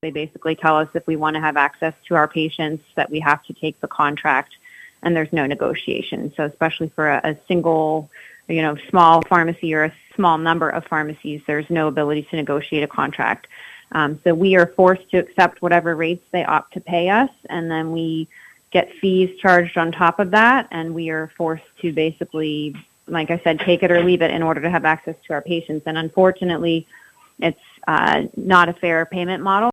They basically tell us if we want to have access to our patients that we have to take the contract, and there's no negotiation. So especially for a single, small pharmacy or a small number of pharmacies, there's no ability to negotiate a contract. So we are forced to accept whatever rates they opt to pay us, and then we get fees charged on top of that, and we are forced to basically, like I said, take it or leave it in order to have access to our patients. And unfortunately, it's not a fair payment model.